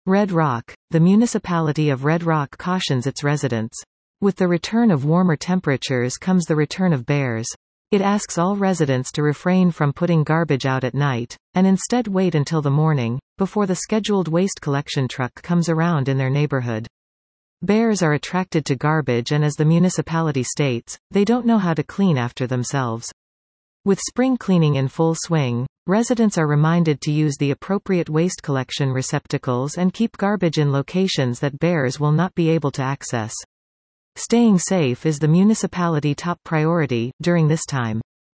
Red Rock. The municipality of Red Rock cautions its residents. With the return of warmer temperatures comes the return of bears. It asks all residents to refrain from putting garbage out at night, and instead wait until the morning, before the scheduled waste collection truck comes around in their neighborhood. Bears are attracted to garbage, and as the municipality states, they don't know how to clean after themselves. With spring cleaning in full swing, residents are reminded to use the appropriate waste collection receptacles and keep garbage in locations that bears will not be able to access. Staying safe is the municipality top priority during this time.